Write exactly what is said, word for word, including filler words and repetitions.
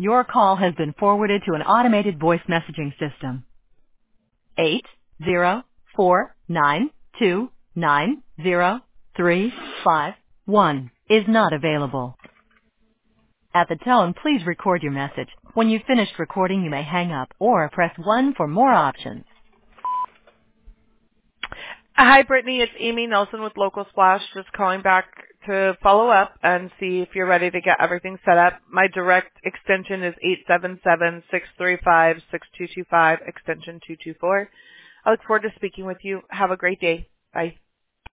Your call has been forwarded to an automated voice messaging system. Eight zero four nine two nine zero three five one is not available. At the tone, please record your message. When you've finished recording, you may hang up or press one for more options. Hi, Brittany. It's Amy Nelson with Local Splash. Just calling back to follow up and see if you're ready to get everything set up. My direct extension is eight seven seven, six three five, six two two five, extension two two four. I look forward to speaking with you. Have a great day. Bye.